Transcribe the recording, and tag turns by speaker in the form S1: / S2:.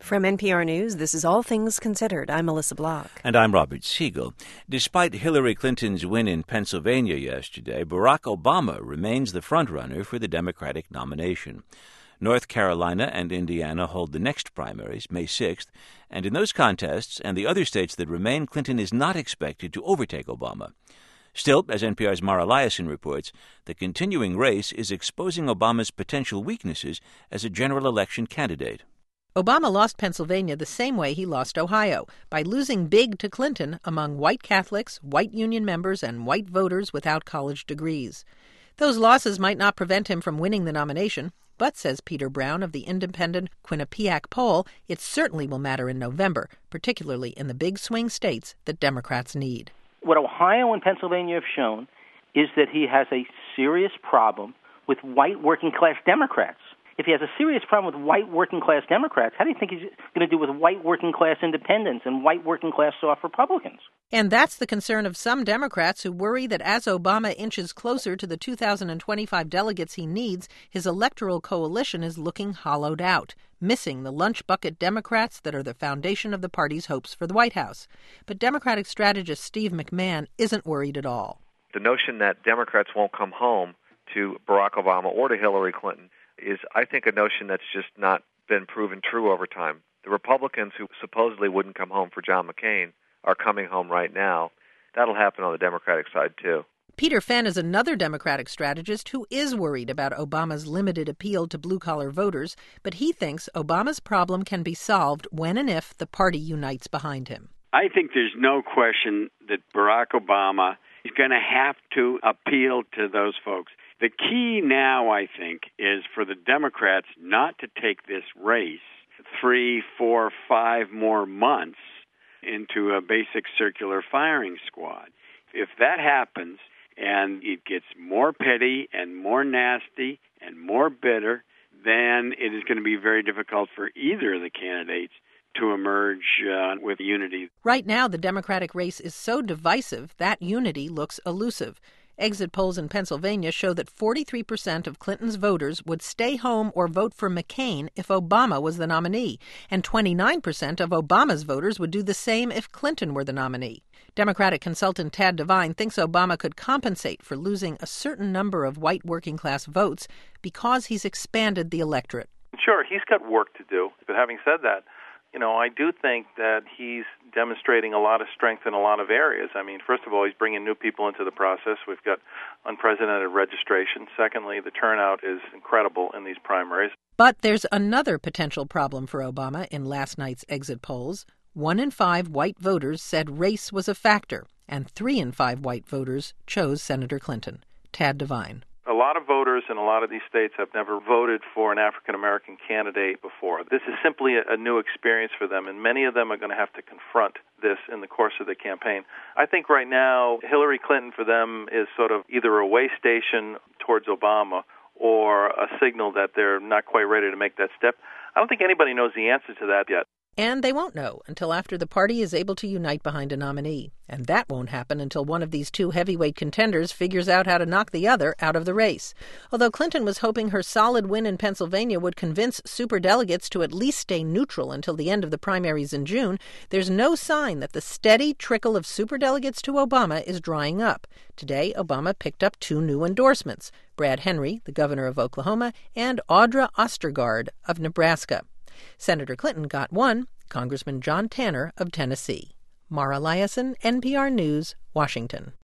S1: From NPR News, this is All Things Considered. I'm Melissa Block.
S2: And I'm Robert Siegel. Despite Hillary Clinton's win in Pennsylvania yesterday, Barack Obama remains the frontrunner for the Democratic nomination. North Carolina and Indiana hold the next primaries, May 6th, and in those contests and the other states that remain, Clinton is not expected to overtake Obama. Still, as NPR's Mara Liasson reports, the continuing race is exposing Obama's potential weaknesses as a general election candidate.
S3: Obama lost Pennsylvania the same way he lost Ohio, by losing big to Clinton among white Catholics, white union members, and white voters without college degrees. Those losses might not prevent him from winning the nomination, but, says Peter Brown of the independent Quinnipiac poll, it certainly will matter in November, particularly in the big swing states that Democrats need.
S4: What Ohio and Pennsylvania have shown is that he has a serious problem with white working-class Democrats. If he has a serious problem with white working-class Democrats, how do you think he's going to do with white working-class independents and white working-class soft Republicans?
S3: And that's the concern of some Democrats who worry that as Obama inches closer to the 2025 delegates he needs, his electoral coalition is looking hollowed out, missing the lunch bucket Democrats that are the foundation of the party's hopes for the White House. But Democratic strategist Steve McMahon isn't worried at all.
S5: The notion that Democrats won't come home to Barack Obama or to Hillary Clinton is, I think, a notion that's just not been proven true over time. The Republicans who supposedly wouldn't come home for John McCain are coming home right now. That'll happen on the Democratic side, too.
S3: Peter Fenn is another Democratic strategist who is worried about Obama's limited appeal to blue-collar voters, but he thinks Obama's problem can be solved when and if the party unites behind him.
S6: I think there's no question that Barack Obama is going to have to appeal to those folks. The key now, I think, is for the Democrats not to take this race 3, 4, 5 more months into a basic circular firing squad. If that happens and it gets more petty and more nasty and more bitter, then it is going to be very difficult for either of the candidates to emerge with unity.
S3: Right now, the Democratic race is so divisive that unity looks elusive. Exit polls in Pennsylvania show that 43% of Clinton's voters would stay home or vote for McCain if Obama was the nominee, and 29% of Obama's voters would do the same if Clinton were the nominee. Democratic consultant Tad Devine thinks Obama could compensate for losing a certain number of white working-class votes because he's expanded the electorate.
S7: Sure, he's got work to do. But having said that, I do think that he's demonstrating a lot of strength in a lot of areas. I mean, first of all, he's bringing new people into the process. We've got unprecedented registration. Secondly, the turnout is incredible in these primaries.
S3: But there's another potential problem for Obama in last night's exit polls. 1 in 5 white voters said race was a factor, and 3 in 5 white voters chose Senator Clinton. Tad Devine.
S7: A lot of voters in a lot of these states have never voted for an African-American candidate before. This is simply a new experience for them, and many of them are going to have to confront this in the course of the campaign. I think right now, Hillary Clinton for them is sort of either a way station towards Obama or a signal that they're not quite ready to make that step. I don't think anybody knows the answer to that yet.
S3: And they won't know until after the party is able to unite behind a nominee. And that won't happen until one of these two heavyweight contenders figures out how to knock the other out of the race. Although Clinton was hoping her solid win in Pennsylvania would convince superdelegates to at least stay neutral until the end of the primaries in June, there's no sign that the steady trickle of superdelegates to Obama is drying up. Today, Obama picked up 2 new endorsements: Brad Henry, the governor of Oklahoma, and Audra Ostergaard of Nebraska. Senator Clinton got 1, Congressman John Tanner of Tennessee. Mara Liasson, NPR News, Washington.